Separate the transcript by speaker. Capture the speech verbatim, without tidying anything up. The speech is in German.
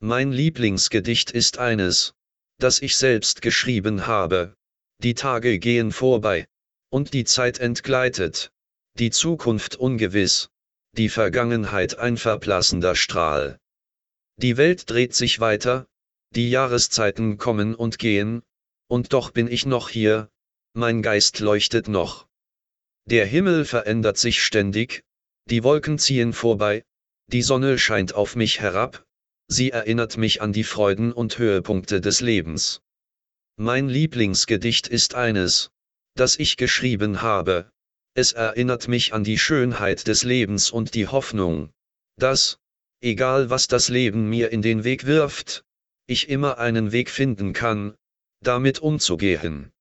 Speaker 1: Mein Lieblingsgedicht ist eines, das ich selbst geschrieben habe. Die Tage gehen vorbei. Und die Zeit entgleitet. Die Zukunft ungewiss. Die Vergangenheit ein verblassender Strahl. Die Welt dreht sich weiter. Die Jahreszeiten kommen und gehen. Und doch bin ich noch hier. Mein Geist leuchtet noch. Der Himmel verändert sich ständig. Die Wolken ziehen vorbei. Die Sonne scheint auf mich herab. Sie erinnert mich an die Freuden und Höhepunkte des Lebens. Mein Lieblingsgedicht ist eines, das ich geschrieben habe. Es erinnert mich an die Schönheit des Lebens und die Hoffnung, dass, egal was das Leben mir in den Weg wirft, ich immer einen Weg finden kann, damit umzugehen.